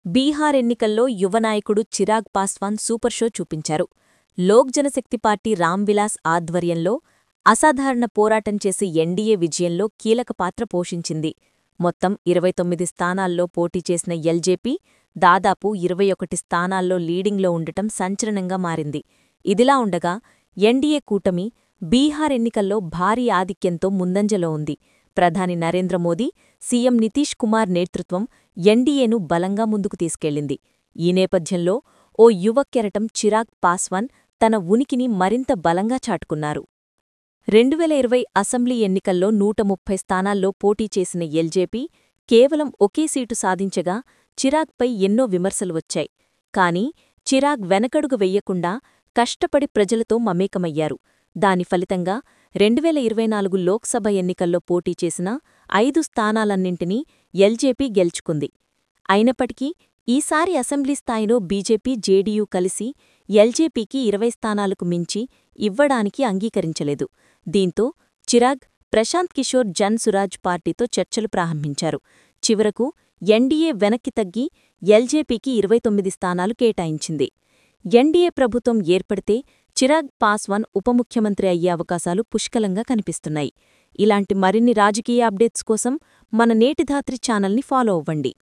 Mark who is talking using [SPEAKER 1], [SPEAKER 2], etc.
[SPEAKER 1] బీహార్ ఎన్నికల్లో యువ నాయకుడు చిరాగ్ పాస్వాన్ సూపర్ షో చూపించారు. లోక్ జనశక్తి పార్టీ రామ్విలాస్ ఆధ్వర్యంలో అసాధారణ పోరాటం చేసి ఎన్డీఏ విజయంలో కీలక పాత్ర పోషించింది. మొత్తం 29 స్థానాల్లో పోటీ చేసిన ఎల్జేపీ దాదాపు 21 స్థానాల్లో లీడింగ్లో ఉండటం సంచలనంగా మారింది. ఇదిలా ఉండగా ఎన్డీఏ కూటమి బీహార్ ఎన్నికల్లో భారీ ఆధిక్యంతో ముందంజలో ఉంది. ప్రధాని నరేంద్ర మోదీ, సీఎం నితీష్ కుమార్ నేతృత్వం ఎన్డీఏను బలంగా ముందుకు తీసుకెళ్లింది. ఈ నేపథ్యంలో ఓ యువ కెరటం చిరాగ్ పాస్వాన్ తన ఉనికిని మరింత బలంగా చాటుకున్నారు. 2020 అసెంబ్లీ ఎన్నికల్లో 130 స్థానాల్లో పోటీ చేసిన ఎల్జేపీ కేవలం ఒకే సీటు సాధించగా చిరాగ్పై ఎన్నో విమర్శలు వచ్చాయి. కానీ చిరాగ్ వెనకడుగు వెయ్యకుండా కష్టపడి ప్రజలతో మమేకమయ్యారు. దాని ఫలితంగా 2024 లోక్సభ ఎన్నికల్లో పోటీ చేసిన 5 స్థానాలన్నింటినీ ఎల్జేపీ గెలుచుకుంది. అయినప్పటికీ ఈసారి అసెంబ్లీ స్థాయిలో బీజేపీ, జేడీయూ కలిసి ఎల్జేపీకి 20 స్థానాలకు మించి ఇవ్వడానికి అంగీకరించలేదు. దీంతో చిరాగ్, ప్రశాంత్ కిషోర్ జన్ సురాజ్ పార్టీతో చర్చలు ప్రారంభించారు. చివరకు ఎన్డీఏ వెనక్కి తగ్గి ఎల్జేపీకి 29 స్థానాలు కేటాయించింది. ఎన్డీఏ ప్రభుత్వం ఏర్పడితే చిరాగ్ పాస్వాన్ ఉప ముఖ్యమంత్రి అయ్యే అవకాశాలు పుష్కలంగా కనిపిస్తున్నాయి. ఇలాంటి మరిన్ని రాజకీయ అప్డేట్స్ కోసం మన నేటిధాత్రి ఛానల్ని ఫాలో అవ్వండి.